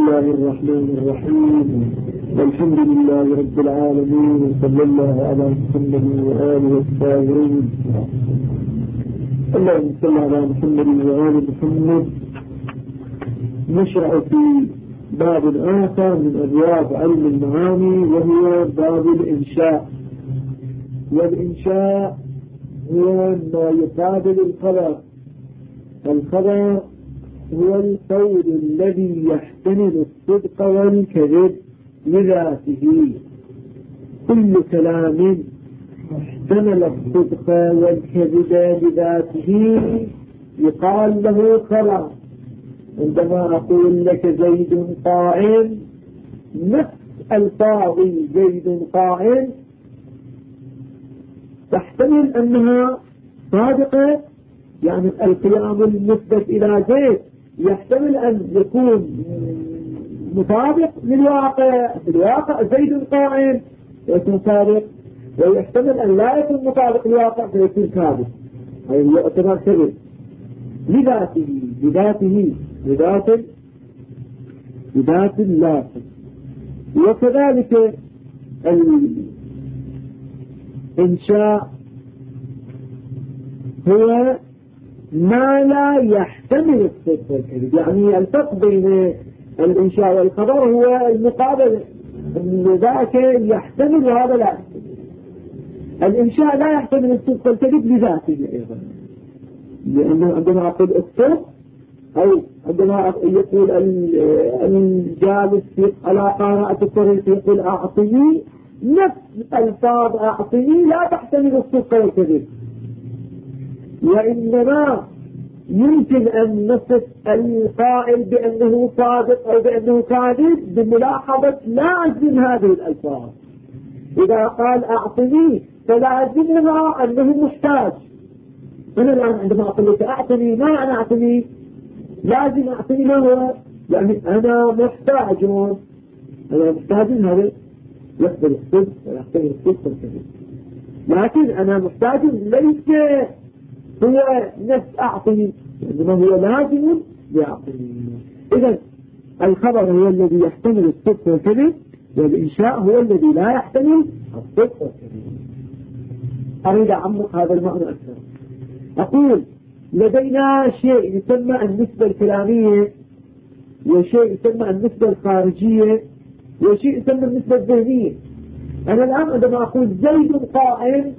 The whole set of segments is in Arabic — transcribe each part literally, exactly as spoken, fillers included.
الله الرحمن الرحيم. الحمد لله رب العالمين، وصلى الله على محمد وآله الطاهرين. اللهم صل على محمد وآل محمد. نشرع في باب آخر من أبواب علم المعاني، وهو باب الإنشاء. والإنشاء هو ما يقابل الخبر. الخبر هو القول الذي يحتمل الصدق والكذب لذاته. كل كلام احتمل الصدق والكذب لذاته يقال له خبر. عندما أقول لك زيد قائم، نفس الفاظ زيد قائم تحتمل أنها صادقة، يعني القيام المثبت إلى زيد يحتمل أن يكون مطابق للواقع. في الواقع زيد قائم يكون صادق، ويحتمل أن لا يكون مطابق للواقع فيكون كاذب، أي يعتبر كذب لذاته بذاته بذات بذات اللافظ. وكذلك الإنشاء هو ما لا يحتمل الصدق والكذب. يعني الفرق بين الإنشاء والخبر هو المقابل، أن ذاك يحتمل وهذا لا يحتمل. الإنشاء لا يحتمل الصدق والكذب لذاته أيضا، لأنه عندما أقول الصدق أو عندما يقول الجالس على قراءة الطريق يقول أعطني، نفس الفاظ أعطني لا تحتمل الصدق والكذب، وإنما يمكن أن نصف القائل بأنه صادق أو بأنه كاذب بملاحظة لازم هذه الألفاظ. إذا قال أعطني فلازمها أنه محتاج. أنا الآن عندما أقول لك أعطني، ما أنا أعطني لازم أعطني ما هو، يعني أنا محتاج، أنا محتاج هذا يقبل الصدق ويحتمل الصدق والكذب. لكن أنا محتاج ليس هو نفس أعطني، إنما هو لازم يعطني. إذن الخبر هو الذي يحتمل الصدق والكذب، والإنشاء هو الذي لا يحتمل الصدق والكذب. أريد أعمق هذا المعنى أكثر. أقول لدينا شيء يسمى النسبة الكلامية، وشيء يسمى النسبة الخارجية، وشيء يسمى النسبة الذهنية. أنا الآن عندما أقول زيد قائم،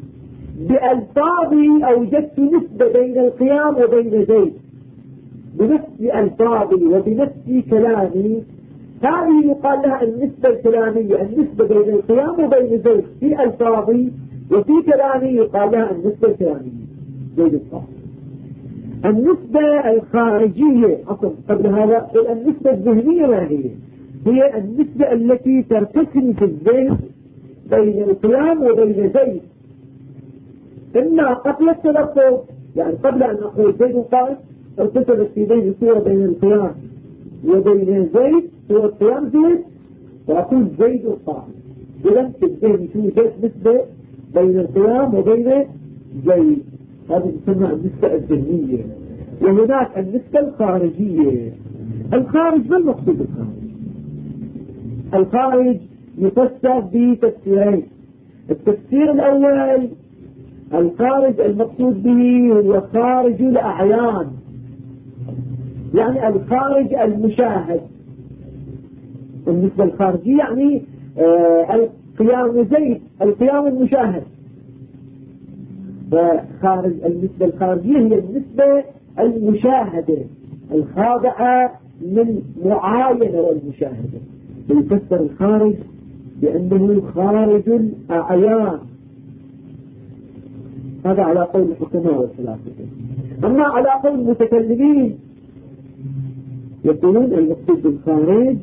بألفاظي أوجدت نسبة بين القيام وبين زيد، بنفس ألفاظي وبنفس كلامي. هذه يقال لها النسبة الكلامية، النسبة بين القيام وبين زيد في ألفاظي، وفي كلامي يقال لها النسبة الكلامية زيد القائم. النسبة الخارجية أصلا قبل هذا النسبة الذهنية ما هي؟ هي النسبة التي ترتكن في الذهن بين القيام وبين زيد، إما قبل التلفظ، يعني قبل أن أقول زيد قائم ارتكبت في ذهني صورة بين القيام وبين زيد، صورة قيام زيد، وأقول زيد قائم. إذن في الذهن توجد نسبة بين القيام وبين زيد، هذه تسمى النسبة الذهنية. وهناك النسبة الخارجية. الخارج ما المقصود بالخارج؟ الخارج يفسر بتفسيرين. التفسير الأول، الخارج المقصود به هو خارج الأعيان، يعني الخارج المشاهد. النسبة الخارجية يعني آه القيام زيد، القيام المشاهد. فخارج النسبة الخارجية هي النسبة المشاهدة الخاضعة من معاينة والمشاهدة. يفسر الخارج بأنه خارج الأعيان، هذا على قول الحكماء والفلاسفة. أما على قول المتكلمين يقولون المقصود بالخارج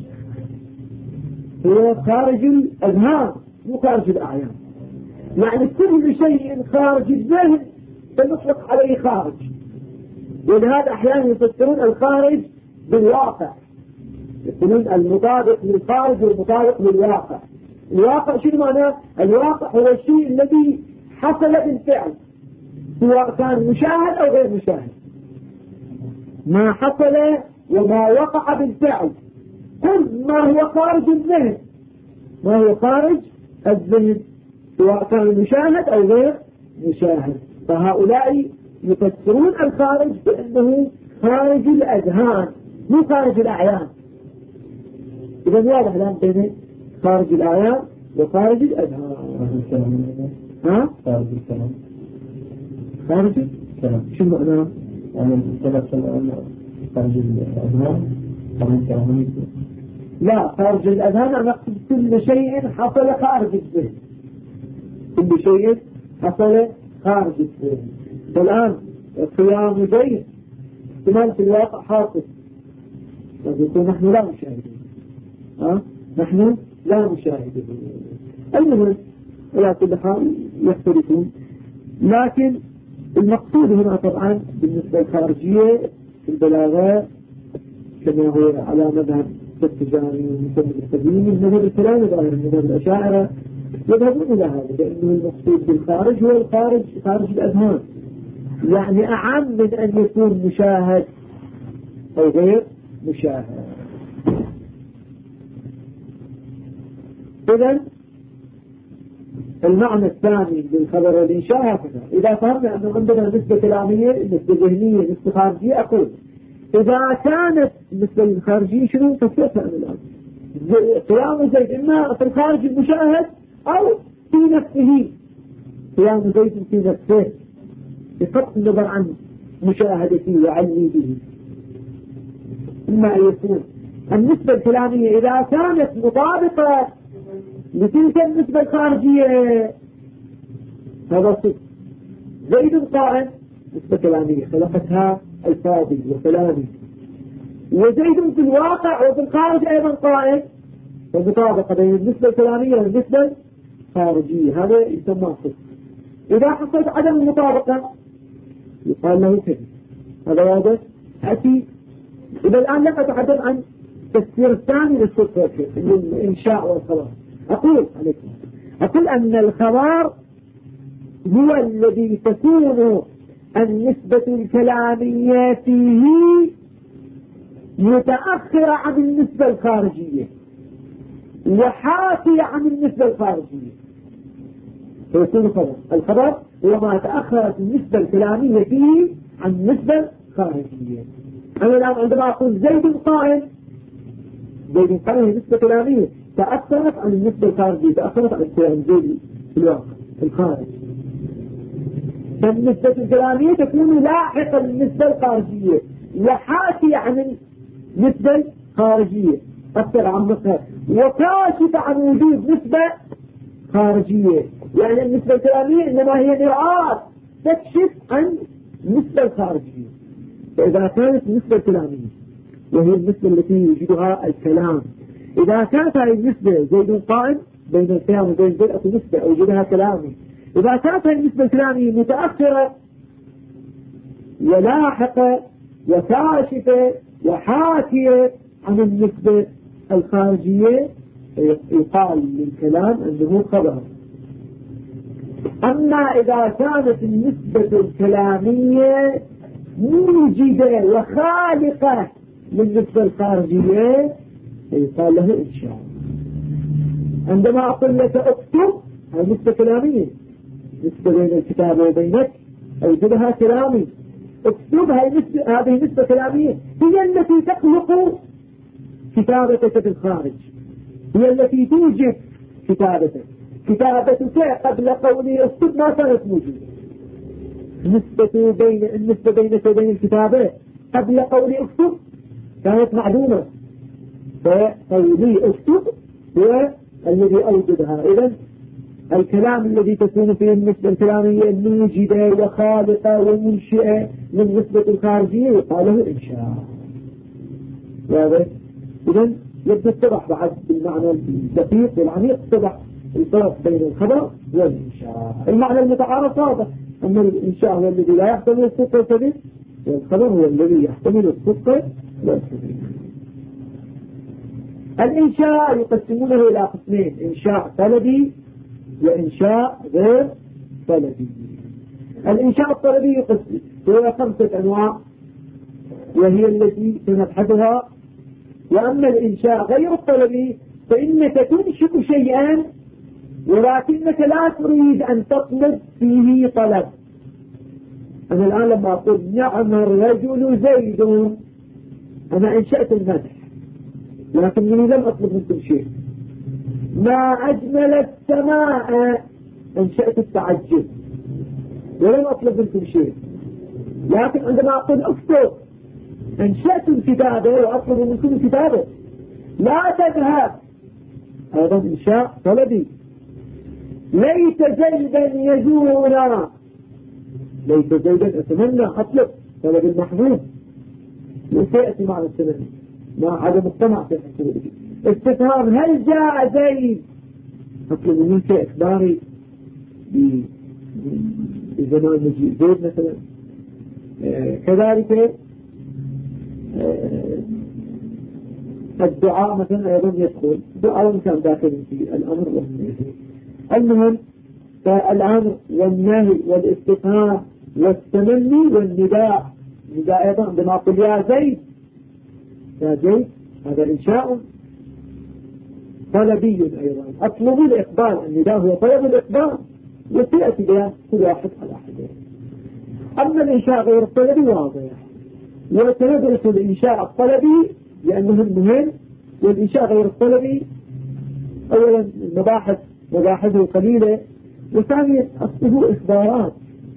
هو خارج الأذهان مو خارج الأعيان. يعني كل شيء خارج الذهن فنطلق عليه خارج، ولهذا أحيانا يفسرون الخارج بالواقع، يقولون المطابق للخارج والمطابق للواقع. الواقع شنو معناه؟ الواقع هو الشيء الذي حصل بالفعل، سواء كان مشاهد أو غير مشاهد، ما حصل وما وقع بالفعل. قل ما هو خارج الذهن، ما هو خارج الذهن سواء كان مشاهد أو غير مشاهد. فهؤلاء يفسرون الخارج بأنه خارج الأذهان مو خارج الأعيان. إذا واضح الآن بين خارج الأعيان وخارج الأذهان. ها؟ خارج الكلام. خارج الكلام شو معناه؟ يعني الكلام خارج الأذهان خارج الكلام. لا، خارج الأذهان أنا أقصد كل شيء حصل خارج الذهن، كل شيء حصل خارج الذهن. فالآن قيام زيد احتمال في الواقع حاصل، يكون نحن لا نشاهده. أه؟ نحن لا نشاهده. المهم على كل حال يختلفون، لكن المقصود هنا طبعا بالنسبة للخارجية في البلاغة كما هو على مذهب التجاري ومسمى التدين المذهب الكلام ظاهر المذهب الأشاعرة يذهبون إلى هذا، لأنه المقصود بالخارج هو الخارج خارج الأذهان، يعني أعم من أن يكون مشاهد أو غير مشاهد. إذن المعنى الثاني للخبر والإنشاء هكذا. إذا فهمنا أنه عندنا نسبة كلامية نسبة ذهنية نسبة خارجية، أقول إذا كانت نسبة الخارجية شنو تفسرها الآن؟ قيام زيد إما في الخارج المشاهد أو في نفسه، قيام زيد في نفسه بقطع النظر عن مشاهدته وعلمي به. إما أن يكون النسبة الكلامية إذا كانت مطابقة لتلك النسبة الخارجية هذا صدق. زيد قائم نسبة كلامية خلقتها الفاضي وكلامي، وزيد في الواقع وفي الخارج أيضا قائم، فمطابقة بين النسبة الكلامية والنسبة الخارجية هذا يسمى صدق. إذا حصلت عدم المطابقة يقال له كذب. هذا واضح؟ أتي إذا الآن لم أتحدث عن تفسير الثاني للصدق الإنشاء والخبر. أقول عليكم أقول أن الخبر هو الذي تكون النسبة الكلامية فيه متأخرة عن النسبة الخارجية وحاكية عن النسبة الخارجية، فيكون خبر. الخبر هو ما تأخرت النسبة الكلامية فيه عن النسبة الخارجية. أنا الآن عندما أقول زيد قائم، زيد قائم نسبة كلامية تأثرت عن النسبة الخارجية، تأثرت عن الكلام زيد في الواقع في الخارج. فالنسبة الكلامية تكون لاحقة للنسبة الخارجية وحاكية عن النسبة الخارجية أكثر عمقها وكاشفة عن وجود نسبة خارجية. يعني النسبة الكلامية إنما هي مرآة تكشف عن النسبة الخارجية. فإذا كانت النسبة الكلامية وهي النسبة التي يوجدها الكلام، إذا كانت هذه النسبة زيد قائم بين الكلام وبين زيد أو نسبة أوجدها كلامي، إذا كانت هذه النسبة الكلامية متأخرة ولاحقة وكاشفة وحاكية عن النسبة الخارجية يقال للكلام أنه خبر. أما إذا كانت النسبة الكلامية موجدة وخالقة للنسبة الخارجية يقال له إنشاء. عندما أقول لك اكتب هذه نسبة كلامية، نسبة بين الكتابة وبينك أوجدها كلامي. اكتب هذه نسبة كلامية هي التي تخلق كتابتك في الخارج، هي التي توجد كتابتك. كتابتك قبل قولي اكتب ما كانت موجودة. نسبة بين النسبة بينك وبين الكتابة قبل قولي اكتب كانت معدومة، فقولي اكتب هو الذي أوجدها. إذن الكلام الذي تكون فيه النسبة الكلامية موجدة وخالقة ومنشئة للنسبة الخارجية يقال له إنشاء. واضح؟ إذن يبدأ اتضح بعد بالمعنى الدقيق والعميق اتضح الفرق بين الخبر والإنشاء. المعنى المتعارف واضح أن الإنشاء هو الذي لا يحتمل الصدق والكذب، والخبر هو الذي يحتمل الصدق والكذب. الإنشاء يقسمونه إلى قسمين: إنشاء طلبي وإنشاء غير طلبي. الإنشاء الطلبي يقسم هو خمسة أنواع، وهي التي سنبحثها وأما الإنشاء غير الطلبي فإنك تنشئ شيئا ولكنك لا تريد أن تطلب فيه طلب. أنا الآن لما أقول نعم الرجل زيد أنا أنشأت المدح لكنني لم أطلب منكم شيء. ما أجمل السماء أنشأت التعجب ولم أطلب منكم شيء. لكن عندما أقول اكتب أنشأت الكتابة وأطلب منكم الكتابة. لا تذهب هذا إنشاء طلبي. ليت زيدا يزورنا ليت زيدا أتمنى أطلب طلب المحبوب وسيأتي مع التمني مع عدم الطمع في الحسن. استفهام هل جاء زيد أطلب منك إخباري بزمان مجيء زيد مثلا. آه كذلك آه الدعاء مثلا أيضا يدخل دعاء كان داخل في الأمر والنهي. المهم فالأمر والنهي والاستفهام والتمني والنداء. النداء أيضا عندما أقول يا زيد يا زيد هذا إنشاء طلبي أيضا أطلب الإقبال. النداء هو طلب الإقبال وسيأتي بها كل واحد على حده. أما الإنشاء غير الطلبي واضح وسندرس الإنشاء الطلبي لأنه المهم والإنشاء غير الطلبي أولا المباحث مباحثه قليلة وثانيا أصله إخبارات.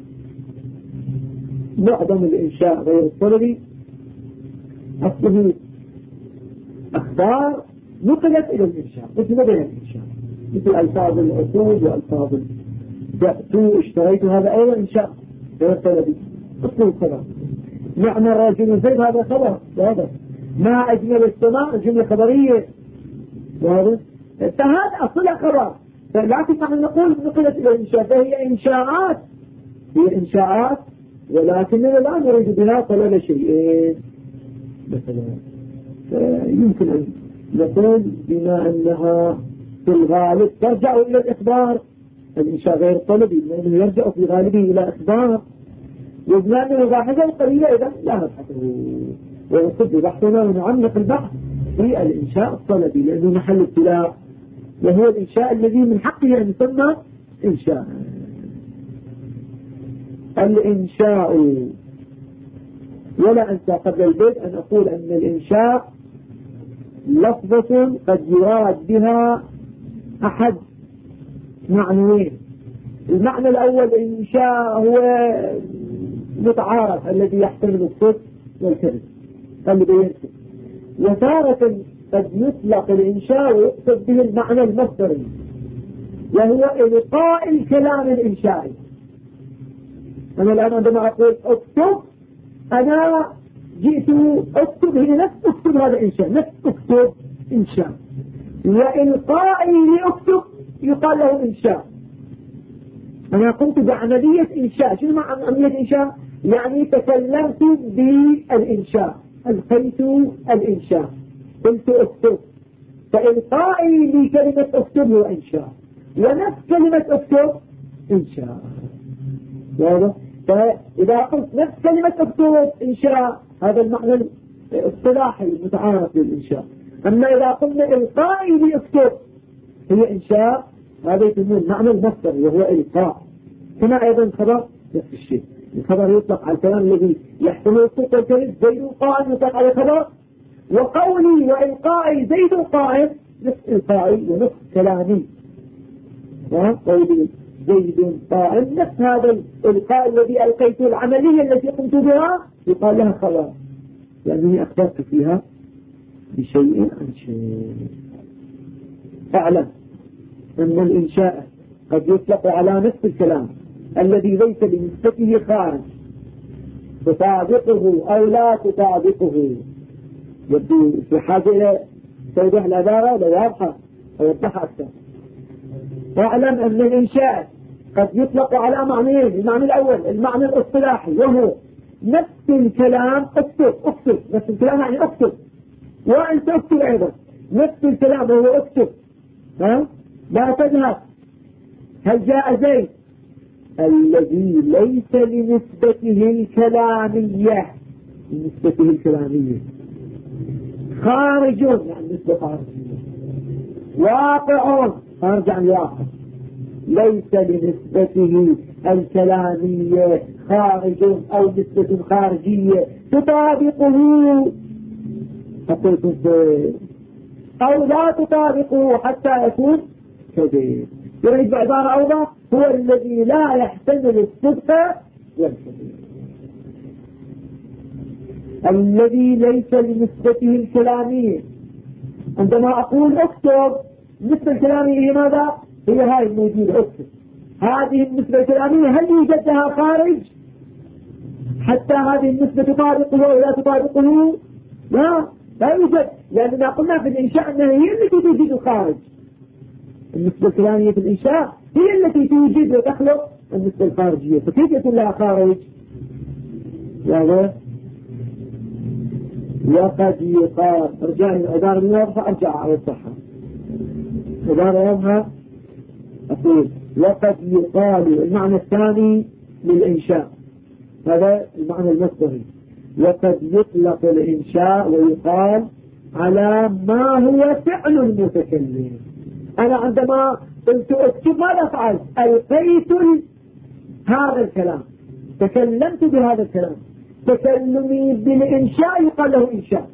معظم الإنشاء غير الطلبي أصله أخبار نقلت إلى الإنشاء مثل ما بين الإنشاء مثل ألفاظ العقود وألفاظ جاءتوا اشتريتوا هذا أيضا إنشاء غير طلبي أصله خبر. معنى الرجل زيد هذا خبر هذا. ما أجمل السماء جملة خبرية وهذا فهذا أصلها خبر. لكن نحن نقول نقلت إلى الإنشاء فهي إنشاءات هي إنشاءات ولكننا لا نريد بها طلب شيئين مثلا. يمكن أن نقول بما أنها في الغالب ترجع إلى الإخبار. الإنشاء غير طلبي لأنه يرجع في غالبه إلى إخبار وبما أنه مباحثه قليلة إذا لا نبحثه ونصد بحثنا ونعمق البحث في الإنشاء الطلبي لأنه محل ابتلاء وهو الإنشاء الذي من حقه أن يسمى إنشاء. الإنشاء ولا أنسى قبل البدء أن أقول أن الإنشاء لفظة قد يراد بها أحد معنيين. المعنى الأول الإنشاء هو متعارف الذي يحتمل الصدق والكذب الذي ينسب. وتارة قد يطلق الإنشاء ويقصد به المعنى المصدري وهو إلقاء الكلام الإنشائي. أنا الآن عندما أقول اكتب أنا جئت اكتب هي نفس اكتب هذا إنشاء نفس اكتب إنشاء وإلقائي لأكتب يقال له إنشاء. أنا قمت بعملية إنشاء. شنو معنى عملية إنشاء؟ يعني تكلمت بالإنشاء ألقيت الإنشاء قلت اكتب. فإلقائي لكلمة اكتب هو إنشاء ونفس كلمة اكتب إنشاء. واضح؟ فإذا قلت نفس كلمة اكتب إنشاء هذا المعنى الاصطلاحي المتعارف للإنشاء. أما إذا قلنا إلقائي لأكتب هي إنشاء هذا يسمون معنى المصدر وهو إلقاء. هنا أيضا خبر نفس الشيء. الخبر يطلق على الكلام الذي يحتمل الصدق والكذب. زيد قائم يطلق على خبر وقولي وإلقائي زيد قائم نفس إلقائي ونفس كلامي. قولي زيد قائم نفس هذا الإلقاء الذي ألقيته العملية التي قمت بها يقال لها خبر لأنني أخبرت فيها بشيء عن شيء. أعلم أن الإنشاء قد يطلق على نفس الكلام الذي ليس بنسبته خارج تطابقه أو لا تطابقه. يبدو في حاجة إلى توضيح العبارة لو واضحة أوضحها أكثر. واعلم أن الإنشاء قد يطلق على معنيين. المعنى الأول المعنى الاصطلاحي وهو نفس الكلام اكتب اكتب نفس الكلام يعني اكتب وأنت اكتب أيضا نفس الكلام وهو اكتب. ها لا تذهب. هل جاء زيد الذي ليس لنسبته الكلامية لنسبته الكلامية خارج يعني نسبة خارجية، واقع خارج عن الواقع، ليس لنسبته الكلامية خارج أو نسبة خارجية تطابقه فقلت أو لا تطابقه حتى يكون كذب. يريد بعبارة أوضح هو الذي لا يحتمل الصدق والكذب، الذي ليس لنسبته الكلامية. عندما أقول اكتب، النسبة الكلامية هي ماذا؟ هي هاي الموجودة، اكتب. هذه النسبة الكلامية هل يوجد لها خارج حتى هذه النسبة تطابقه أو لا تطابقه؟ لا، لا يوجد، لأننا قلنا في الإنشاء أنها هي التي توجد الخارج. النسبة الكلامية في الإنشاء هي التي توجد وتخلق النسبة الخارجية، فكيف يكون لها خارج؟ يعني وقد يقال، ارجع العبارة الواضحة ارجع اوضحها. عبارة واضحة اقول وقد يقال المعنى الثاني للإنشاء، هذا المعنى المصدري. وقد يطلق الإنشاء ويقال على ما هو فعل المتكلم. أنا عندما قلت اكتب ماذا فعلت؟ ألقيت هذا الكلام، تكلمت بهذا الكلام. تكلمي بالإنشاء يقال له إنشاء،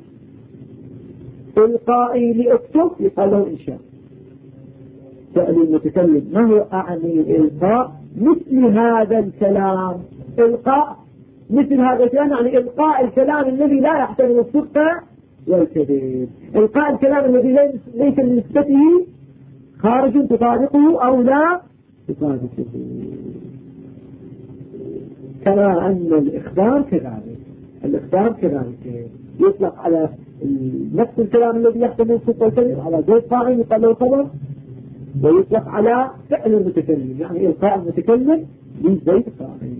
إلقائي لأكتب يقال له إنشاء. سأل المتكلم ما هو أعني الإلقاء؟ مثل هذا الكلام، إلقاء مثل هذا الكلام يعني إلقاء الكلام الذي لا يحتمل الصدق والكذب، إلقاء الكلام الذي ليس لنسبته خارج تطابقه أو لا تطابقه. كما أن الإخبار كذلك، الإخبار كذلك يطلق على نفس الكلام الذي يحتمل الصدق والكذب، على زيد فاعل يقال له خبر، ويطلق على فعل المتكلم يعني إلقاء المتكلم لزيد فاعل.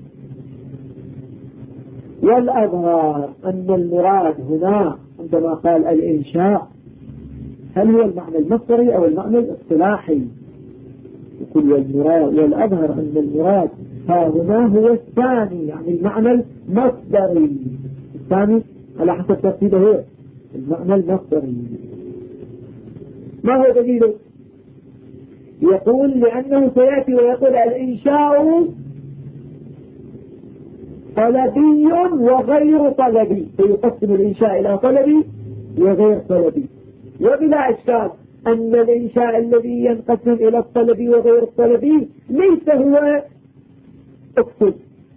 والأظهر أن المراد هنا عندما قال الإنشاء هل هو المعنى المصدري أو المعنى الاصطلاحي؟ يقول والمراد والأظهر أن المراد ها هنا هو الثاني، يعني المعنى المصدري الثاني على حسب ترتيبه هو المعنى المصدري. ما هو دليله؟ يقول لأنه سيأتي ويقول الإنشاء طلبي وغير طلبي، فيقسم الإنشاء إلى طلبي وغير طلبي. وبلا إشكال أن الإنشاء الذي ينقسم إلى الطلبي وغير الطلبي ليس هو اكتب،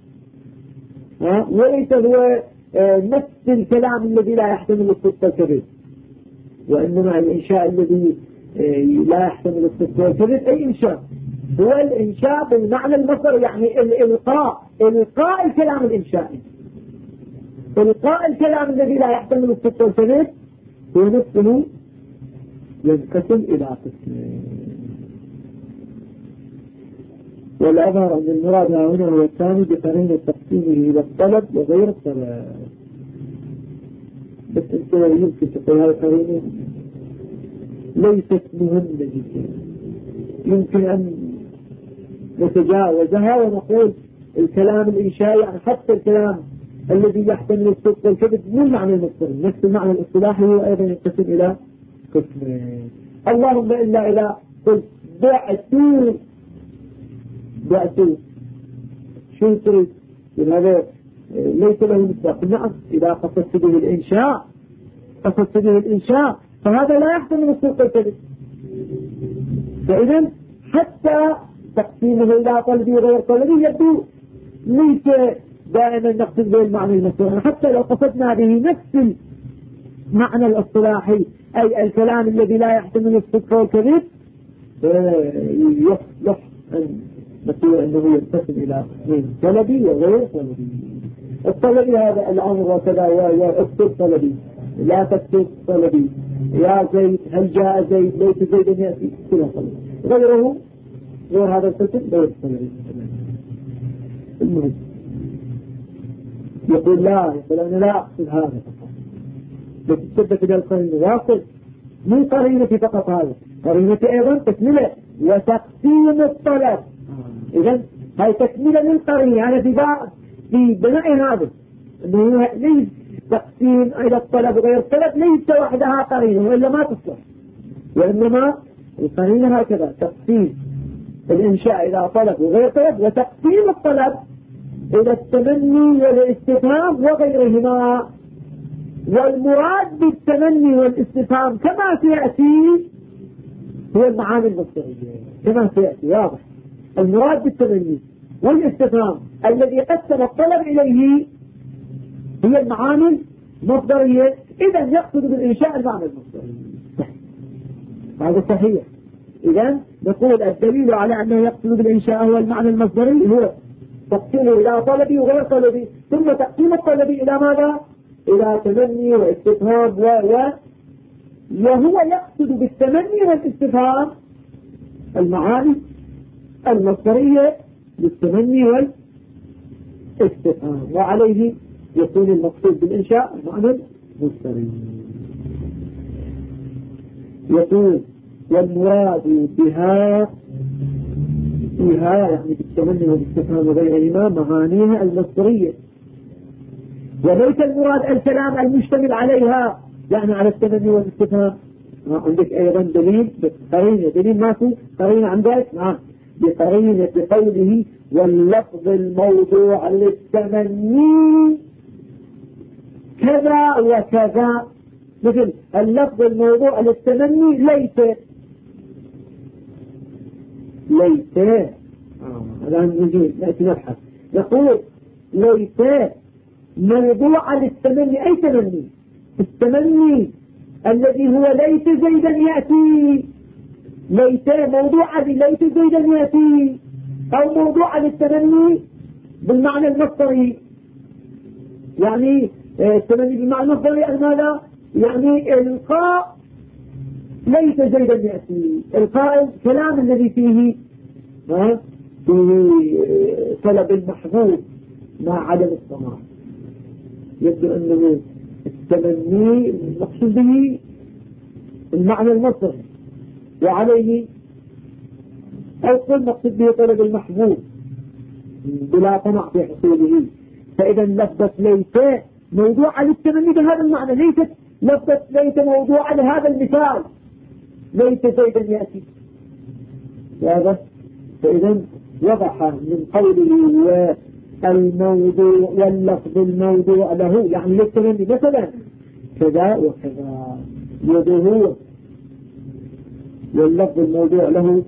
وليس هو نفس الكلام الذي لا يحتمل الصدق والكذب، وإنما الإنشاء الذي لا يحتمل الصدق والكذب أي إنشاء هو الإنشاء بالمعنى المصدري، يعني الإلقاء، إلقاء الكلام الإنشائي، إلقاء الكلام الذي لا يحتمل الصدق والكذب هو نفسه ينقسم إلى قسمين. والأظهر أن المراد هنا هو الثاني بقرينة تقسيمه إلى الطلب وغير الطلب. بس انت يمكن تقول هذه القرينة ليست مهمة جدا، يمكن أن نتجاوزها ونقول الكلام الإنشائي يعني حتى الكلام الذي يحتمل الصدق والكذب مو المعنى المصدري، نفس المعنى الاصطلاحي هو أيضا ينقسم إلى قسمين. اللهم إلا إذا قلت بعتوا بعتوا شو تريد؟ هذا ليس له مصداق. نعم إذا قصدت به الإنشاء قصدت به الإنشاء فهذا لا يحتمل الصدق والكذب. فإذا حتى تقسيمه إلى طلبي وغير طلبي يبدو ليس دائما نقصد به المعنى المصدري، حتى لو قصدنا به نفس المعنى الاصطلاحي أي الكلام الذي لا يحتمل الصدق والكذب يصلح أن نقول أنه ينقسم إلى قسمين طلبي وغير طلبي. الطلبي هذا الأمر وكذا واكتب طلبي، لا تكتب طلبي، يا زيد هل جاء زيد ليس زيدا يأتي كلها طلبي، غيره غير هذا القسم غير طلبي. المهم يقول لا، يقول أنا لا أقصد هذا فقط، بس تثبت إلى القرينة واصل من قرينتي فقط هذا، قرينتي أيضا تكملة وتقسيم الطلب. إذن هاي تكملة للقرينة، أنا في في بناء هذا أنه تقسيم إلى الطلب وغير الطلب ليس وحدها قرينة وإلا ما تصلح، وإنما القرينة هكذا تقسيم الإنشاء إلى طلب وغير طلب، وتقسيم الطلب إلى التمني والاستفهام وغيرهما. والمراد بالتمني والاستفهام كما سيأتي هو المعاني المصدرية كما سيأتي واضح. المراد بالتمني والاستفهام الذي قسم الطلب إليه هي المعاني المصدرية، إذا يقصد بالإنشاء المعنى المصدري. هذا صحيح. إذا نقول الدليل على أنه يقصد بالإنشاء هو المعنى المصدري هو تقسيمه إلى طلبي وغير طلبي، ثم تقسيم الطلبي إلى ماذا؟ إلى تمني واستفهام و و وهو يقصد بالتمني والاستفهام المعاني المصدرية للتمني والاستفهام، وعليه يكون المقصود بالإنشاء المعنى المصدري. يقول والمراد بها فيها يعني بالتمني والاستفهام وغيرهما معانيها المصدرية، وليس المراد الكلام المشتمل عليها يعني على التمني والاستفهام. عندك أيضا دليل بقرينة، دليل ماكو قرينة عندك؟ نعم بقرينة بقوله واللفظ الموضوع للتمني كذا وكذا، مثل اللفظ الموضوع للتمني ليس ليس الآن نجي نأتي نبحث نقول ليس موضوع للتمني. أي تمني؟ التمني الذي هو ليس زيدا يأتي، ليس موضوع ليس زيدا يأتي، أو موضوع للتمني بالمعنى المصدري. يعني التمني بالمعنى المصدري يعني ماذا؟ يعني إلقاء ليس زيدا يأتي، إلقاء الكلام الذي فيه فيه طلب المحبوب مع عدم الطمع. يبدو أنه التمني المقصود به المعنى المصدري، وعليه أو المقصود به طلب المحبوب بلا طمع في حصوله. فإذا لفظة ليس موضوع للتمني بهذا المعنى، ليست لفظة ليس موضوع لهذا المثال ليس زيدا يأتي هذا. فإذا وضح من قوله والموضوع واللفظ الموضوع له يعني للتمني مثلا كذا وكذا يده، واللفظ الموضوع له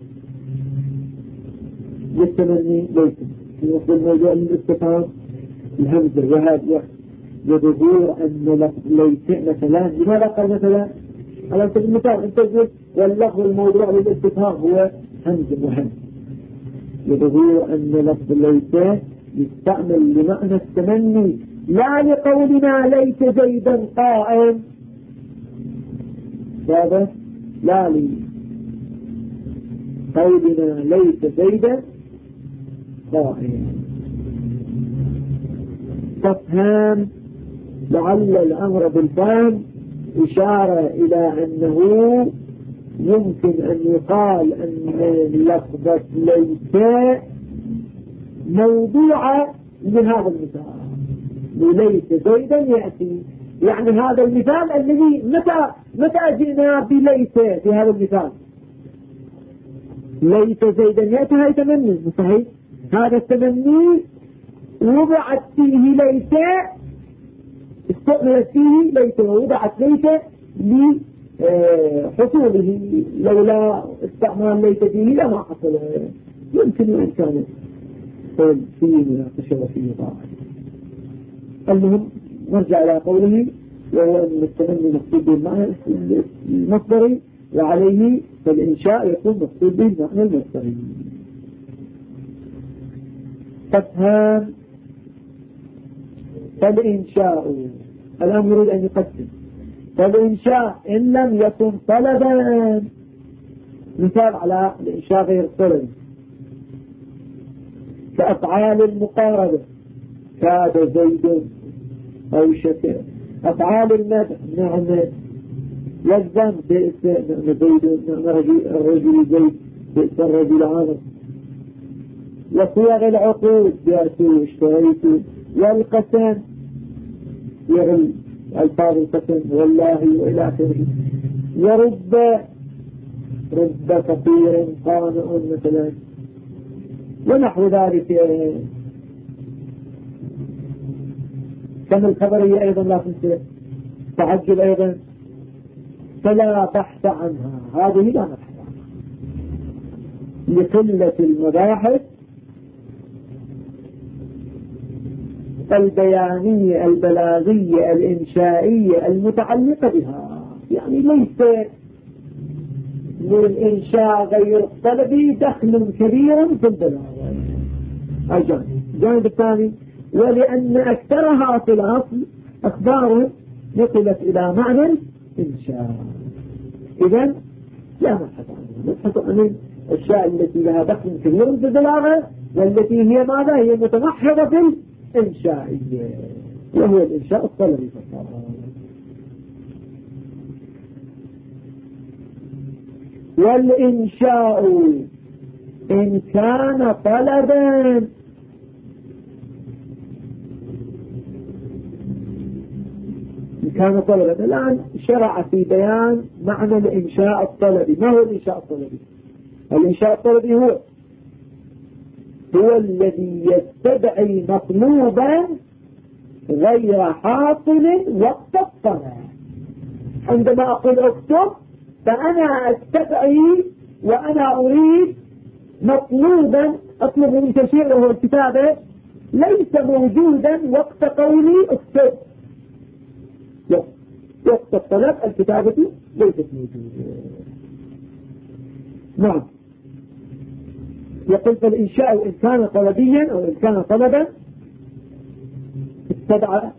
للتمني ليس، اللفظ الموضوع للاستفهام الهمزة وهذا يظهور أن لفظ ليس مثلا. لماذا قال مثلا؟ على سبيل المثال أنت تقول واللفظ الموضوع للاستفهام هو همز وهمز، يظهور أن لفظ ليس يستعمل لمعنى التمني لا لقولنا ليس زيدا قائم، هذا لا لقولنا ليس زيدا قائم. تفهم لعل الأمر بالفهم إشارة إلى أنه يمكن أن يقال أن لفظة ليس موضوعة من هذا المثال ليس زيدا يأتي. يعني هذا المثال الذي متى متى جئنا بليس في هذا المثال ليس زيدا يأتي هذا تمني صحيح. هذا التمني وضعت فيه ليس، استعملت فيه ليس ووضعت ليس لحصوله، لولا استعمال ليس فيه لما حصل. يمكن أن كان فيه مناقشة وفيه ضاع. المهم نرجع إلى قوله وهو أن التمني مقصود بالمعنى المصدري، وعليه فالإنشاء يكون مقصود بالمعنى المصدري. تفهم فالإنشاء الآن يريد أن يقسم فالإنشاء إن لم يكن طلبا، مثال على الإنشاء غير طلب كأفعال المقاربة كاد زيد أو شكر، أفعال المدح نعم والذنب بئس نعم زيد نعم الرجل زيد بئس الرجل عامر، وصيغ العقود جاءت واشتريت، والقسم ألفاظ القسم والله وإلى آخره. ورب رب كثير قانع مثلا ونحو ذلك. كم الخبرية أيضا لا تنسى، تعجب أيضا فلا بحث عنها، هذه لا نبحث عنها لقلة المباحث البيانية البلاغية الإنشائية المتعلقة بها. يعني ليس للإنشاء غير الطلبي دخل كبير في البلاغة. أجل الجانب الثاني، ولأن أكثرها في الأصل أخبار نقلت إلى معنى الإنشاء، إذن لا نبحث عنها، نبحث عن الأشياء التي لها دخل كبير في البلاغة والتي هي ماذا؟ هي متمحضة في الإنشائية، وهو الإنشاء الطلبي فقط. والإنشاء إن كان طلبا إن كان طلبا. الآن شرع في بيان معنى الإنشاء الطلبي. ما هو الإنشاء الطلبي؟ الإنشاء الطلبي هو هو الذي يستدعي مطلوبا غير حاصل وقت الطلب. عندما أقول اكتب فأنا أستدعي وأنا أريد مطلوبا أطلب من شيء وهو الكتابة ليس موجودا وقت قولي اكتب. وقت الطلب الكتابة ليست موجودة. نعم. يقول فالإنشاء إن كان طلبيا أو إن كان طلبا استدعى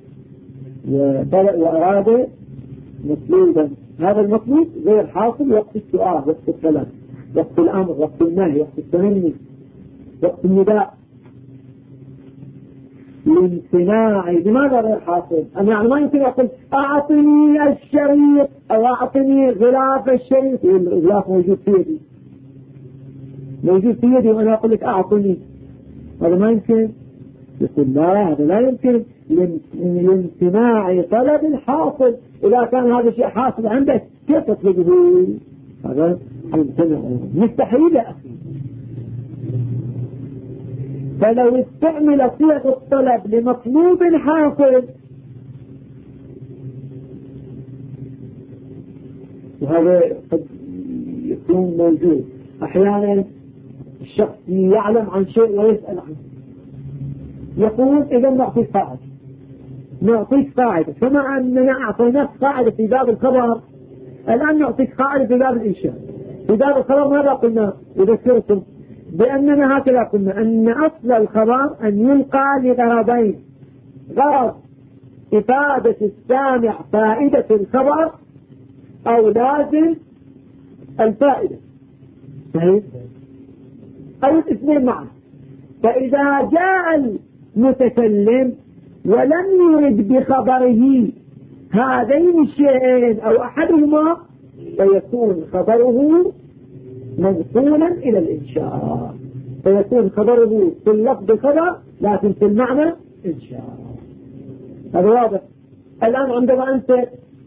وأراد مطلوبا، هذا المطلوب غير حاصل وقت السؤال، وقت الطلب، وقت الأمر، وقت النهي، وقت التمني، وقت النداء. الامتناع لماذا غير حاصل؟ أنا يعني ما يمكن أقول أعطني الشريط أو أعطني غلاف الشريط، الغلاف موجود في يدي موجود في يدي وأنا أقول لك أعطني، هذا ما يمكن. يقول لا، هذا لا يمكن لامتناع طلب الحاصل. إذا كان هذا الشيء حاصل عندك كيف تطلبه؟ هذا يمتنع، مستحيل يا أخي. فلو استعمل صيغ الطلب لمطلوب حاصل، وهذا قد يكون موجود أحيانا، الشخص يعلم عن شيء ويسأل عنه، يقول إذا نعطيك قاعدة نعطيك قاعدة كما أننا أعطيناك قاعدة في باب الخبر، الآن نعطيك قاعدة في باب الإنشاء. في باب الخبر ماذا قلنا؟ أذكركم بأننا هكذا قلنا أن أصل الخبر أن يلقى لغرضين: غرض إفادة السامع فائدة الخبر، أو لازم الفائدة، صحيح؟ أو الاثنين معا. فإذا جاء المتكلم ولم يرد بخبره هذين الشيئين أو أحدهما فيكون خبره منقولا إلى الإنشاء، فيكون خبره في اللفظ خبر لكن في المعنى إنشاء. هذا واضح. الآن عندما أنت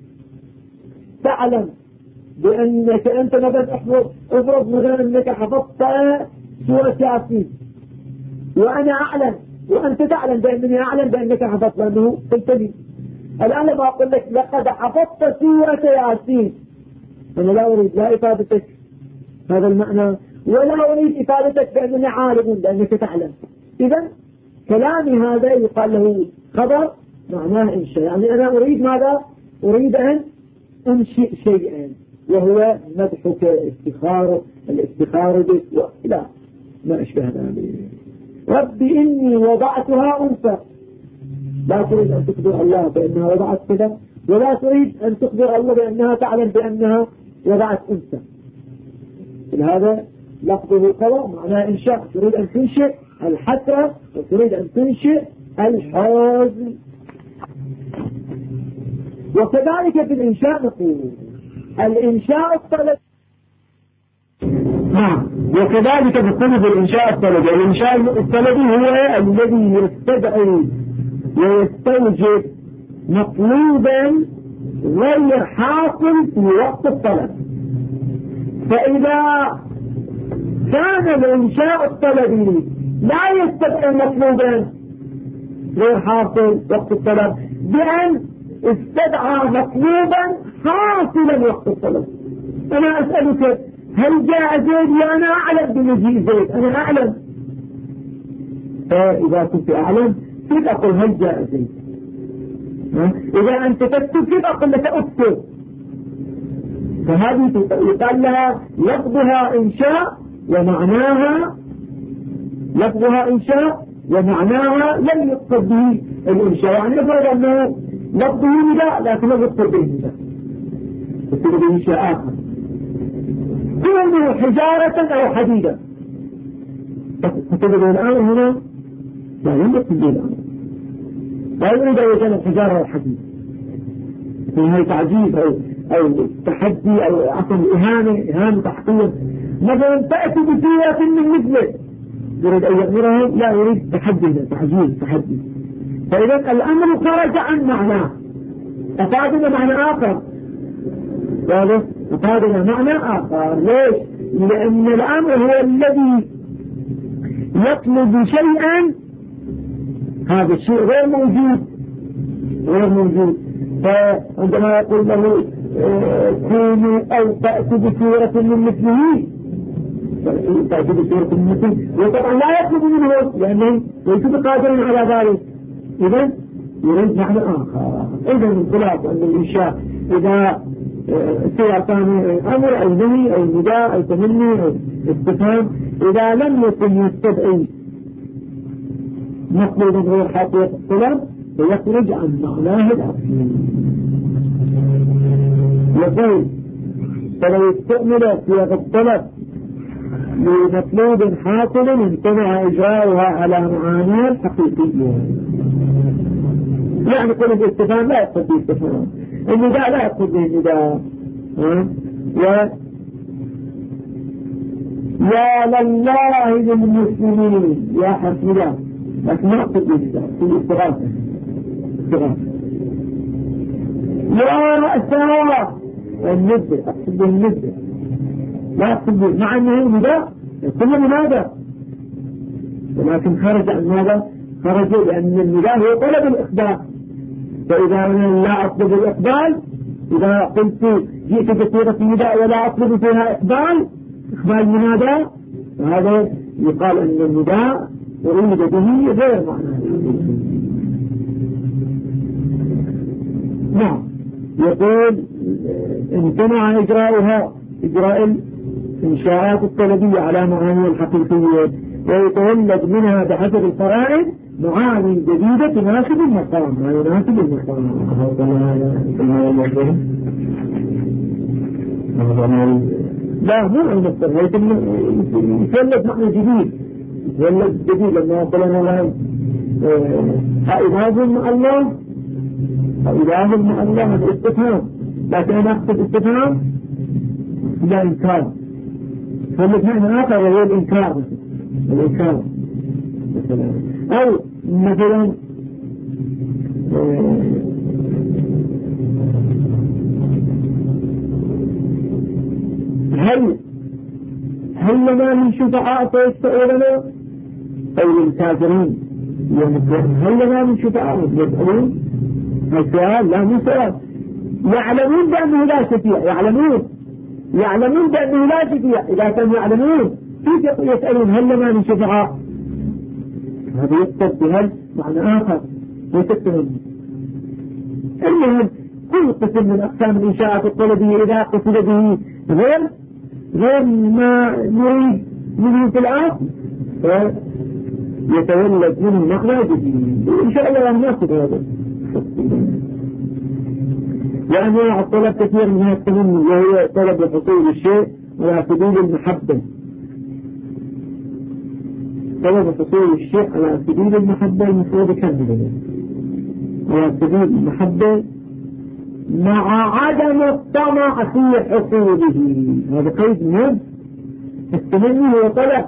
تعلم بأنك أنت مثلا أحفظ افرض مثلا أنك حفظت سورة ياسين، وأنا أعلم وأنت تعلم بأنني أعلم بأنك حفظت، لأنه قلت لي. الآن لما أقول لك لقد حفظت سورة ياسين، أنا لا أريد لا إفادتك هذا المعنى، ولا أريد إفادتك بأنني عالم لأنك تعلم. إذن كلامي هذا يقال له خبر معناه إنشاء. يعني أنا أريد ماذا؟ أريد أن أنشئ شيئا، وهو مدحك، افتخار الافتخار بك وإلى ما أشبه ذلك. ربي إني وضعتها أنثى، لا تريد أن تخبر الله بأنها وضعت كذا، ولا تريد أن تخبر الله بأنها تعلم بأنها وضعت أنثى. هذا لفظه خبر معناه إنشاء. تريد أن تنشئ الحسرة وتريد أن تنشئ الحزن. وكذلك في الإنشاء نقول الإنشاء الطلبي. نعم. وكذلك بالطلب الإنشاء الطلبي. الإنشاء الطلبي هو الذي يستدعي ويستوجب مطلوبا غير حاصل في وقت الطلب. فإذا كان الإنشاء الطلبي لا يستدعي مطلوبا غير حاصل وقت الطلب بأن استدعى مطلوبا حاصلا وقت الطلب. أنا أسألك هل جاء زيد؟ وأنا أعلم بمجيء زيد، أنا أعلم. فإذا كنت أعلم كيف أقول هل جاء زيد؟ إذا أنت تكتب كيف أقول لك أكتب؟ فهذه يقال لها لفظها إنشاء ومعناها لفظها إنشاء ومعناها لم يقصد به الإنشاء. يعني أفرض أنه لفظه نداء لكن لم يقصد به النداء، يقصد به إنشاء آخر، كونه حجارة أو حديدة. فتبدو الآن هنا لا يمكن به الآن، لا يريد أن يكون الحجارة والحديد، هي تعجيز أو أو تحدي أو عفوا إهانة إهانة تحقير. مثلا تأتي بسيرة من مثله يريد أن يأمرهم، لا يريد تحدي تعجيز تحدي. فإذا الأمر خرج عن معناه أفادنا معنى آخر، واضح؟ أفادنا معنى آخر. ليش؟ لأن الأمر هو الذي يطلب شيئا هذا الشيء غير موجود غير موجود فعندما يقول له كونوا أو تأتوا بسورة من مثله، تأتوا بسورة من مثله، وطبعا لا يطلب منه لأنه ليس بقادر على ذلك. إذن يريد معنى آخر. إذن الخلاصة أن الإنشاء إذا سواء كان أمر أو نهي أو نداء أو تمني أو استفهام، إذا لم يكن يستدعي مطلوبا غير حقيقة الطلب فيخرج عن معناه الأصلي. يقول فلو استعمل صيغة الطلب لمطلوب حاصل امتنع إجراؤها على معانيها الحقيقية. يعني كل الاستفهام لا يقصد به استفهام، النداء لا يقصد به النداء، و يا لله للمسلمين يا حسنا، لكن ما يقصد به النداء في الاستغاثة. يا رأسها النداء أقصد به النداء، لا يقصد به مع أنه نداء كل منادى، ولكن خرج عن ماذا؟ خرج لأن النداء هو طلب الإخبار. فإذا أنا لا أطلب الإقبال، إذا قلت جئت بصيغة النداء ولا أطلب فيها إقبال إقبال منادى، فهذا يقال أن النداء أريد به غير معنى. نعم. يقول امتنع إجراؤها إجراء الإنشاءات الطلبية على معاني الحقيقية، ويتولد منها بحسب الفرائض معاني جديدة تناسب المقام. ما يناسب المقام لا مو المصدر، يتولد معنى جديد، يتولد جديد. لما قلنا الآن إله مع الله إله مع الله هذا استفهام، لكن أنا أقصد استفهام لا إنكار، يتولد معنى آخر وهو الإنكار. الإنكار مثلا، أو مثلا هل هل لنا من شفعاء فيستعيرنا أو للكافرين هل لنا من شفعاء يسألون؟ السؤال لا مو سؤال، يعلمون بأنه لا شفيع، يعلمون يعلمون بأنه لا شفيع. إذا كانوا يعلمون كيف يسألون هل لنا من شفعاء؟ هذا يقصد بهل معنى آخر ويتكتب. المهم كل قسم من أقسام الإنشاءات الطلبية إذا قصد به غير غير ما نريد منه في الأصل يتولد منه معنى جديد. إن شاء الله ناخذ هذا. وأنواع الطلب كثير منها التمني، وهو طلب لحصول الشيء على سبيل المحبة. طلب حصول الشيء على سبيل المحبة المفروض كذبه على سبيل المحبة مع عدم الطمع في حصوله. هذا قيد مهم. التمني هو طلب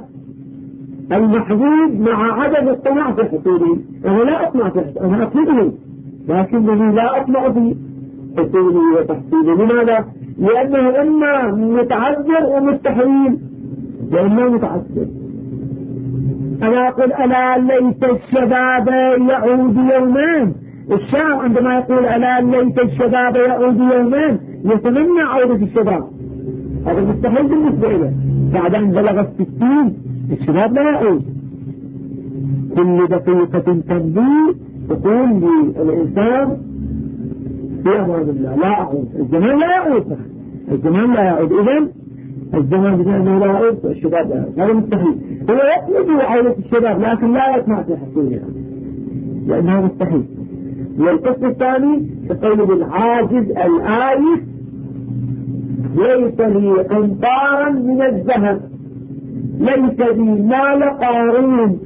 المحبوب مع عدم الطمع في حصوله. أنا لا أطمع في حصوله، أنا أطلبه لكنني لا أطمع في حصوله وتحصيله. لماذا؟ لأنه إما متعذر ومستحيل، وإما متعذر. أنا أقول ألا ليت الشباب يعود يومين. الشاعر عندما يقول ألا ليت الشباب يعود يومين يتمنى عودة الشباب، هذا مستحيل بالنسبة له. بعد أن بلغ الستين الشباب لا يعود. كل دقيقة تمضي تقول للإنسان في أمان الله لا أعود، الزمان لا يعود، الزمان لا يعود. إذن الزمان بما أنه لا يعود الشباب لا يعود، هذا مستحيل. هو يطلب عودة الشباب لكن لا يسمع في حصولها لأنها مستحيل. والقسم الثاني تقول بالعاجز الآيس ليس لي قنطارا من الذهب ليس لي مال قارون،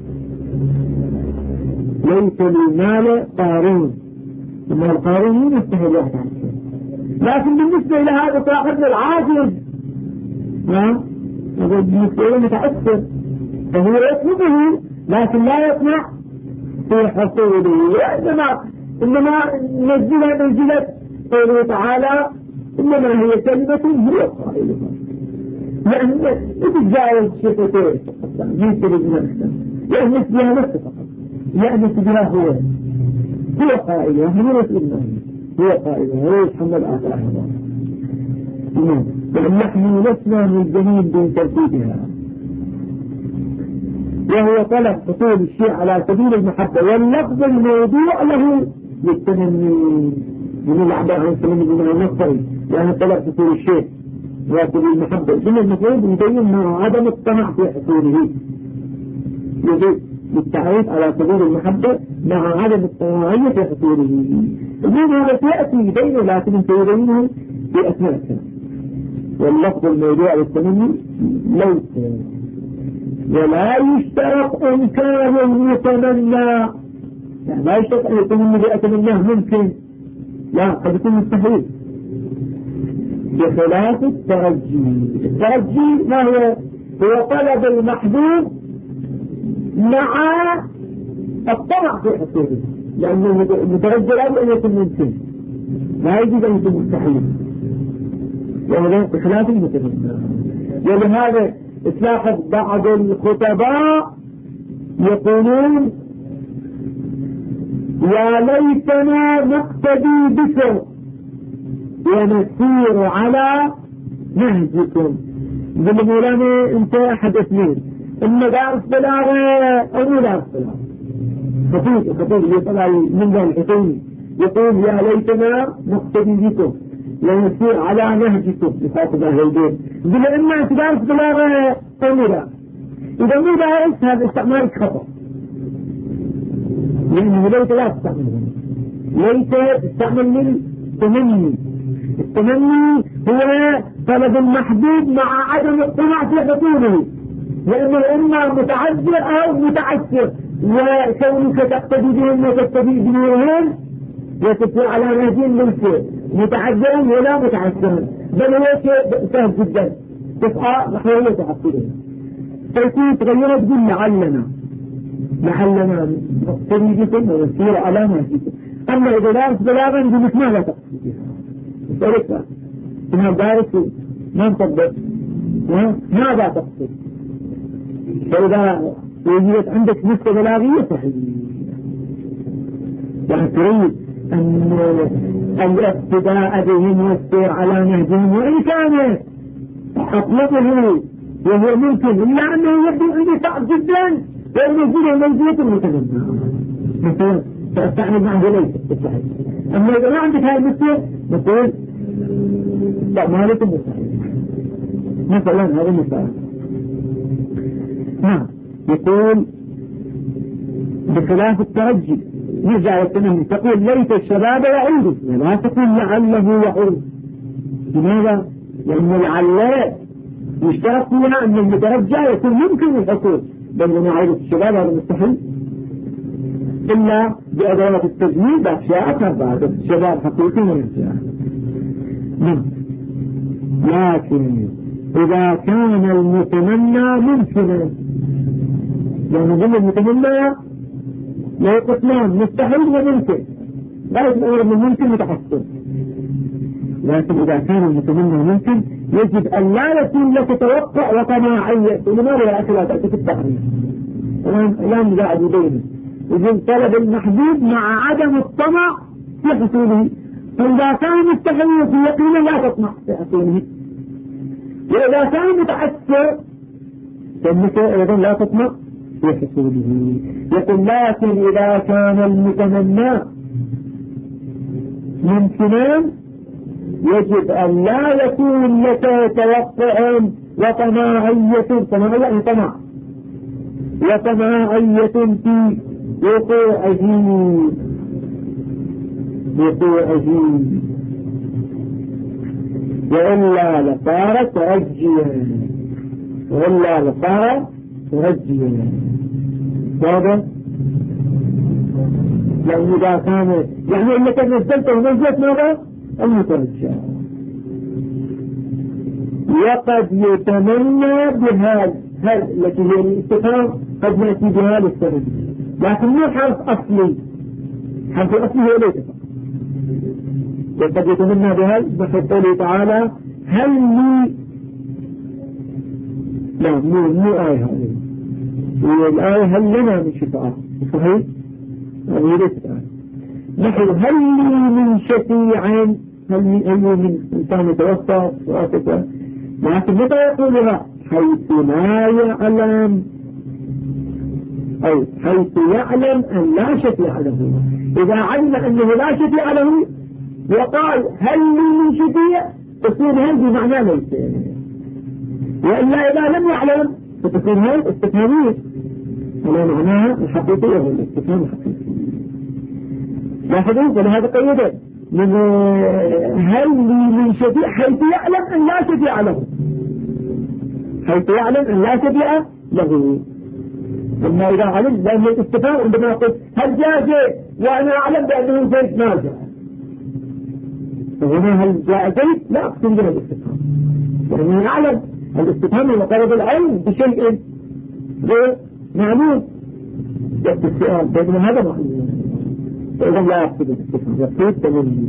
ليس لي مال قارون. مال قارون يستحيل واحد عنه. لكن بالنسبة إلى هذا صاحبنا العاجز نعم بالنسبة إلى متأثر، فهو يطلبه لكن لا يطمع في حصوله. وإنما إنما نزلها منزلة قوله تعالى إنما هي كلمة هي قائلها، يعني يتجاوز شفتين ينتبه بها الإسلام يأنس بها نفسه فقط، يأنس بها هو هو قائلها، هو رسولنا هو قائلها، هو يتحمل آثارها. نحن لسنا من الجنين دون ترتيبها، وهو طلب حصول الشيء على سبيل المحبة، واللفظ الموضوع له للتمني من العباء عن سبيل المنصري، يعني طلب حصول الشيء على سبيل المحبة. ثم المفروض يبين مع عدم الطمع في حصوله، يجب للتعريف على سبيل المحبة مع عدم الطمعية في حصوله. اليوم هذا سيأتي يبينه لكن سيبينه في أثناء السنة. واللفظ الموضوع للتمني ليس ولا يشترط إمكان المتمنى، يعني لا يشترط أن يتمنى بأتمناه ممكن، لا قد يكون مستحيل، بخلاف الترجي. الترجي ما هو؟ هو طلب المحبوب مع الطمع في حصوله، لأنه المترجي لا يمكن أن يكون ممكن، لا يجب أن يكون مستحيل، وهذا بخلاف المتمنى. ولهذا تلاحظ بعض الخطباء يقولون يا ليتنا نقتدي بكم ونسير على نهجكم. يقول مولانا انت احد اثنين، اما دارس بلاغه او مو دارس بلاغه. خطيب خطيب اللي طلع من ذا الحسين يقول يا ليتنا نقتدي بكم ونسير على نهجكم لخاطب اهل البيت. يقول اما انت دارس بلاغه او مو دارس. اذا مو دارس هذا استعمال خطأ، لأنه ليت لا تستعمل، ليت تستعمل للتمني. التمني هو طلب المحبوب مع عدم الطمع في حصوله، لأنه إما متعذر أو متعسر، وكونك تقتدي بهم وتقتدي بهم وتسير على نهجين ممكن متعذرا ولا متعسرا، بل هو شيء سهل جدا تسعى نحو تحصيله. فيكون تغيرت تقول لعلنا لعلنا نقتدي بكم ونسير على نهجكم. أما إذا دارس بلاغا يقول لك ماذا تقصد بها؟ يسألك إنها دارس ما نطبق ماذا تقصد؟ فإذا وجدت عندك نسبة بلاغية صحيح، يعني تريد أن الاقتداء بهم والسير على نهجهم، وإن كان أطلقه وهو ممكن إلا أنه يبدو عندي صعب جدا وينزله موجود المتنبع مثلا فأستعمل معه ليس بالصحيح. أما إذا ما عندك هاي المثل نقول لا ما لكم بالصحيح مثلا. هذا مثال نعم يقول بخلاف الترجي يرجع التنمي تقول ليت الشباب يعود ولا تقول لعله يعود. لماذا؟ لأن العلات يشترط فيها أن المترجع يكون ممكن الحصول، بل عودة الشباب هذا مستحيل إلا بأدوات التجميل بأشياء بعد الشباب حقيقي من الأشياء. لكن إذا كان المتمنى ممكنا، يعني نقول المتمنى لا يقسمان مستحيل وممكن، غاية الأمر من ممكن متحسن، لكن إذا كان المتمنى ممكن يجب أن لا يكون لك توقع وطماعية. لماذا يا أخي لا تأتي في التحريم؟ الآن قاعد يبين يجب طلب المحبوب مع عدم الطمع في حصوله. فإذا كان مستحيل في يقينه لا تطمع في حصوله، وإذا كان متحسر فإنك أيضا لا تطمع في حصوله. يقول لكن إذا كان المتمنى ممكنا يجب أن لا يكون لك توقع وطماعية، طماعية يعني طمع، وطماعية في وقوعه وقوعه، وإلا لصار ترجيا، وإلا لصار ترجيا. هذا يعني إذا كان يعني إنك نزلته نزلت ماذا؟ المترجع. وقد يتمنى بهذا، هل التي هي الاستفهام قد نأتي بها للسبب، لكن مو حرف أصلي، حرف الأصلي هو ليس. وقد يتمنى بهذا نحو قوله تعالى هل لي، لا مو مو آية هذه، الآية هل لنا من شفاعة، صحيح؟ هذه ليست آية. نحو هل لي من شفيع، هل من أي من إنسان يتوفى وآسفة، لكن متى يقولها؟ حيث لا يعلم، أو حيث يعلم أن لا شفيع له. إذا علم أنه لا شفيع له وقال هل لي من شفيع، تكون هل بمعنى ليس، وإلا إذا لم يعلم فتكون هل استفهامية على معناها الحقيقية هو الاستفهام الحقيقي. لاحظوا ولهذا قيده من هل لي من شفيع حيث يعلم أن لا شفيع له، حيث يعلم أن لا شفيع له. أما إذا علم لأن الاستفهام عندما قلت هل جاء زيد وأنا أعلم بأنه زيد ما جاء، فهنا هل جاء زيد لا أقسم بها الاستفهام، يعني أعلم الاستفهام المقرب العلم بشيء غير معلوم يأتي السؤال، بينما هذا معلوم، فإذا لا يقصد الاستفهام يقصد تمني.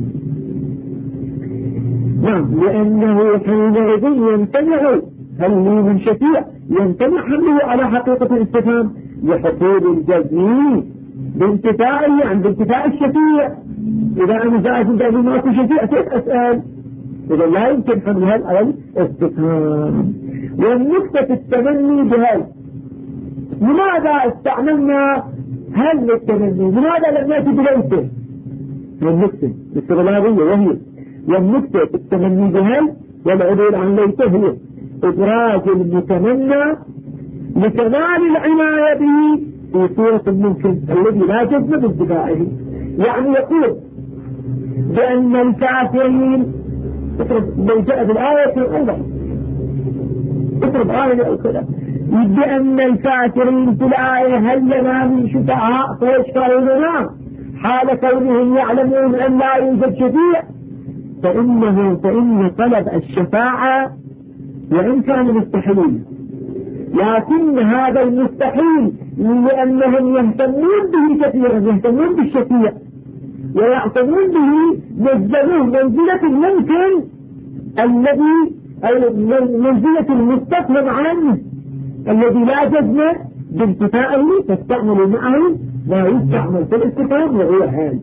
نعم، لأنه حينئذ يمتنع هل لي من شفيع، يمتنع حمله على حقيقة الاستفهام لحصول الجزم بانتفاعه عن بانتفاع الشفيع. إذا أنا زائد بأنه ما أكون شفيع كيف أسأل؟ إذا لا يمكن حملها على الاستفهام. والنقطة في التمني بهل، لماذا استعملنا هل للتمني؟ لماذا لم نأتي بليته؟ والنقطة الاستغلالية وهي والنقطة في التمني بهل والعدول عن ليته هي إدراج المتمنى لكمال العناية به في صورة الممكن الذي لا جزم بانتفاعه. يعني يقول بأن الكافرين، لو جاء بالآية الأولى اضرب آية أو كذا، بأن الكافرين في الآية هل لنا من شفعاء فيشفعوا لنا حال كونهم يعلمون أن لا يوجد شفيع، فإنه فإن طلب الشفاعة وإن كان مستحيل، لكن هذا المستحيل لأنهم يهتمون به كثيرا، يهتمون بالشفيع ويعتمون به، نزلوه منزلة الممكن الذي أو منزلة المستفهم عنه الذي لا جزم بانتفاعه، تستعمل معه ما يستعمل في الاستفهام وهو حال.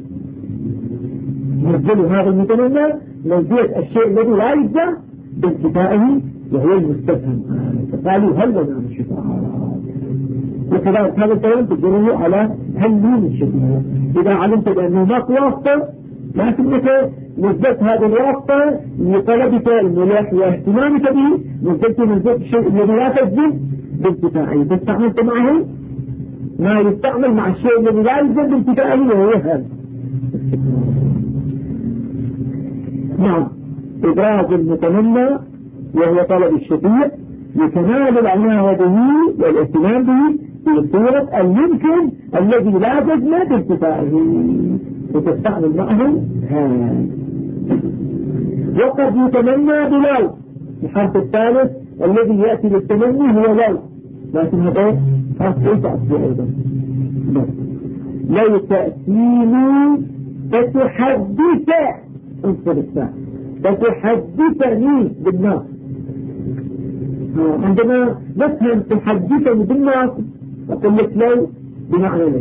نزلوا هذا المتمنى منزلة الشيء الذي لا يجزم بانتفاعه وهو المستفهم، فقالوا هل لنا من شفاعة. وكذلك هذا الكلام تجريه على هل لي من شفاعة. إذا علمت بأنه ماك واسطة لكنك نزلت هذا الواسطة لطلبك الملاح واهتمامك به، نزلت منزلة الشيء الذي لا تجزم بانتفاعه، فاستعملت معه ما يستعمل مع الشيء الذي لا يجزم بانتفاعه وهو هذا. نعم، إبراز المتمنى وهو طلب الشفيع لكمال العناية به والاهتمام به في صورة الممكن الذي لا جزم بانتفاعه، وتستعمل معه هذا. وقد يتمنى بلو، الحرف الثالث الذي يأتي للتمني هو لو، لكن هذا حرف ليس أصلي أيضا. لو تأتيني فتحدث انصر الساعة فتحدثني بالناس. عندما نفهم تحدثني بالناس أقول لك لو بمعنى لو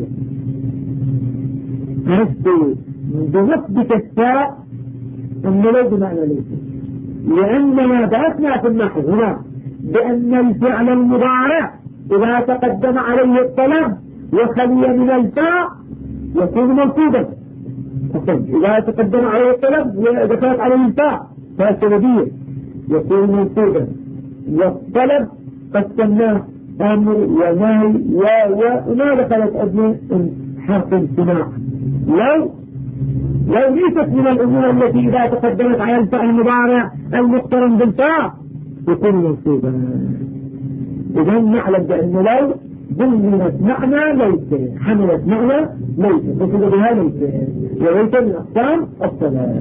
نفسي بنصبك الساء أن لو بمعنى لو، لأننا درسنا في النحو هنا بأن الفعل المضارع إذا تقدم عليه الطلب وخلي من الفاء يكون منصوبا. إذا تقدم عليه الطلب ودخلت عليه الفاء فالسببية يكون منصوبا. والطلب قسمناه أمر ونهي و و وما دخلت أدنى حرف امتناع. لو لو ليست من الأمور التي إذا تقدمت على الفعل المضارع المقترن بالفاء يكون منصوبا. إذا نعلم بأن لو ضمنت معنى ليس، حملت معنى ليس، وصل بها ليس، وليس من أقسام الصلاة.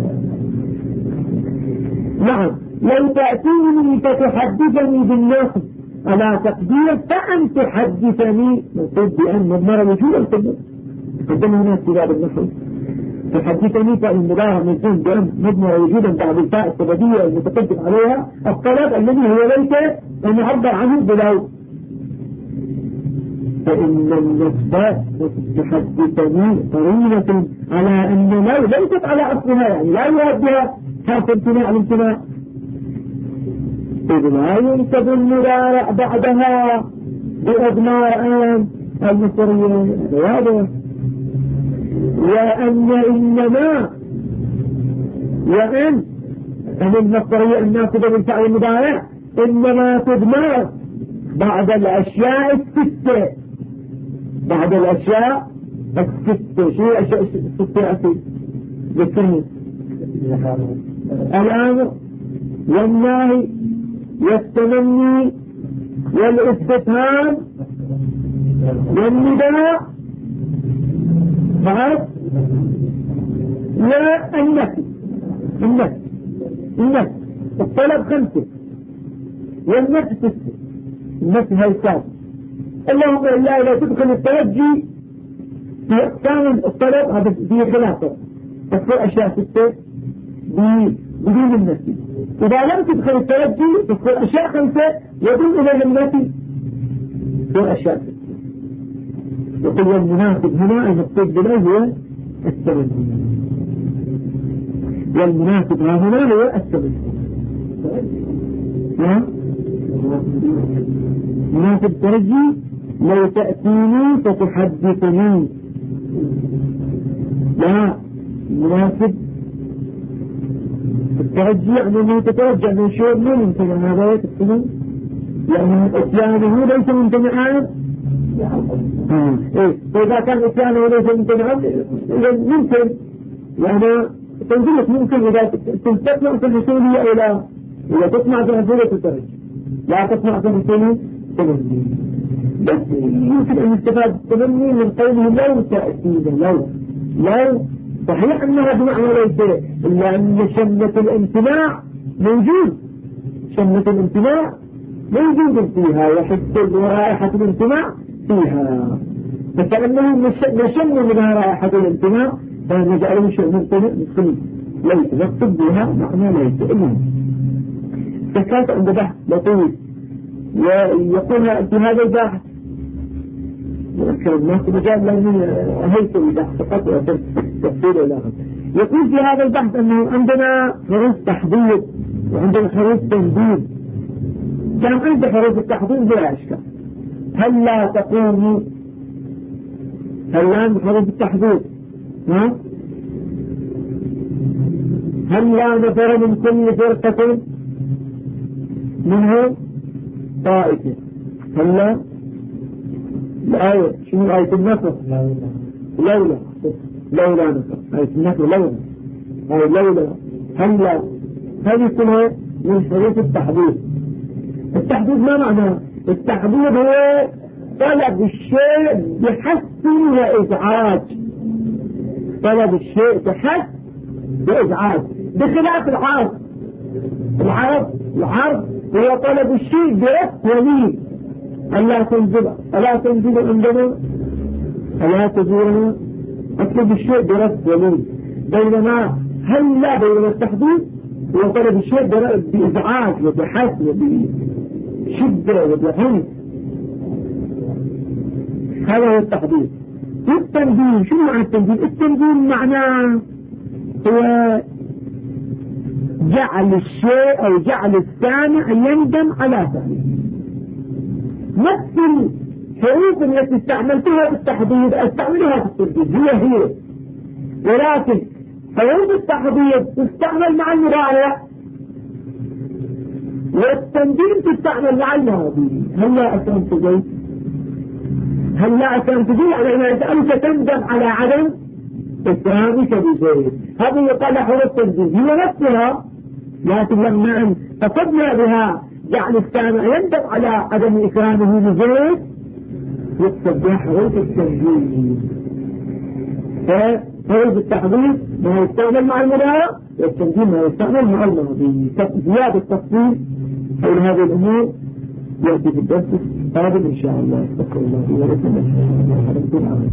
نعم. لو تأتيني فتحدثني بالناس على تقدير فأن تحدثني نقول بأن مضمر وجودا كله عندنا هناك في باب النحو تحدثني فإن مضارع يكون بأن مضمر وجودا بعد الفاء السببية المتقدم عليها الطلب الذي هو ليس أن يعبر عنه بلو. فإن النصب تحدثني قرينة على أن لو ليست على أصلها، يعني لا يراد بها حرف امتناع الامتناع، إذ لا ينسب المضارع بعدها بأضمار المصرية واضح. وأن إنما وأن أن المصرية الناسبة بالفعل المضارع إنما تضمر بعد الأشياء الستة، بعد الأشياء الستة. شو الأشياء الستة أكيد بالكلمة؟ الأمر والنهي والتمني والاستفهام والنداء فعرف لا النفي النفي النفي الطلب خمسة والنفي ستة. النفي هاي سابق. اللهم إلا إذا تدخل الترجي في أقسام الطلب هذا فيه خلافة تدخل أشياء ستة بدون النفي. إذا لم تدخل الترجي تدخل أشياء خمسة يدل إلى النفي في أشياء ستة. يقول المناسب هنا المقصود به هو الترجي، والمناسب هنا هو الترجي. ها مناسب الترجي لو تأتيني فتحدثني. لا مناسب الترجي يعني أنه تترجع من شيء مو ممتنع. هذا يتكلم يعني اتيانه ليس ممتنعا. إيه فإذا كان اتيانه ليس ممتنعا إذا ممكن يعني تنزلت ممكن إذا تسمع في الرسولية أو لا. إذا تسمع في الرسولية تترجي، لا تسمع في الرسولية تنزل. بس يمكن أن يستفاد التمني من قوله لو تأتينا. لو لو صحيح أنها بمعنى ليس، إلا أن شمة الامتناع موجود، شمة الامتناع موجود فيها وحس ورائحة الامتناع فيها، فكأنه نشم منها رائحة الامتناع فنجعله شيء ممتنع مثل ليس نكتب بها معنى ليس. إلا فكانت عند بحث لطيف ويقول في هذا البحث كان الناس مجال لأنه أهيت البحث فقط وأتم تفصيل إلى آخر. يقول في هذا البحث أنه عندنا حروف تحديد وعندنا حروف تنبيذ. كان عند حروف التحديد بلا أشكال. هل لا تقوم هل لا عند حروف التحديد ها هل لا نفر من كل فرقة منه طائفة؟ هل لا الآية شنو آية النصر؟ لولا لولا نصر آية النصر لولا آية لولا هل لا. هذه كلها من حروف التحديد. التحديد ما معناه؟ التحديد هو طلب الشيء بحث وإزعاج. طلب الشيء بحث وإزعاج بخلاف العرض. العرض العرض هو طلب الشيء برفق ولين. ألا تنزل ألا تنزل عندنا ألا تزورنا. أطلب الشيء برفق ولين. بينما هل لا بينما التحديد هو طلب الشيء بإزعاج وبحث وبشدة وبعنف. هذا هو التحديد. والتنبيه شو معنى التنبيه؟ التنبيه معناه هو جعل الشيء أو جعل السامع يندم على فعله. نفس الحروف التي استعملتها بالتحديد استعملها في التنبيه هي هي، ولكن حروف التحديد تستعمل مع المضارع والتنبيه تستعمل مع الماضي. هل لا أكرمت زيد؟ هل لا أكرمت زيد؟ يعني إذا أنت تندم على عدم إكرامك بزيد، هذه يقال حروف التنبيه هي نفسها، لكن لما قصدنا بها جعل السامع يندم على عدم إكرامه بزيد يقصد بها حروف التنبيه. فحروف التحديد ما يستعمل مع المضارع والتنبيه ما يستعمل مع الماضي. زيادة التفصيل حول هذه الأمور يأتي في الدرس القادم إن شاء الله. أستغفر الله ولكم.